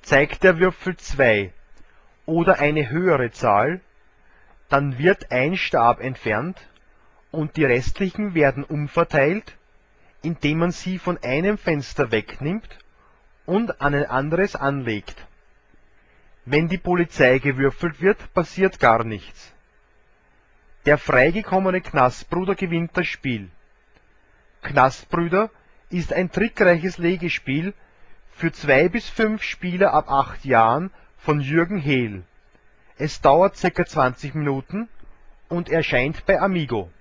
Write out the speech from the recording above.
Zeigt der Würfel 2 oder eine höhere Zahl, dann wird ein Stab entfernt und die restlichen werden umverteilt, indem man sie von einem Fenster wegnimmt und an ein anderes anlegt. Wenn die Polizei gewürfelt wird, passiert gar nichts. Der freigekommene Knastbruder gewinnt das Spiel. Knastbrüder ist ein trickreiches Legespiel für 2 bis 5 Spieler ab 8 Jahren von Jürgen Hehl. Es dauert ca. 20 Minuten und erscheint bei Amigo.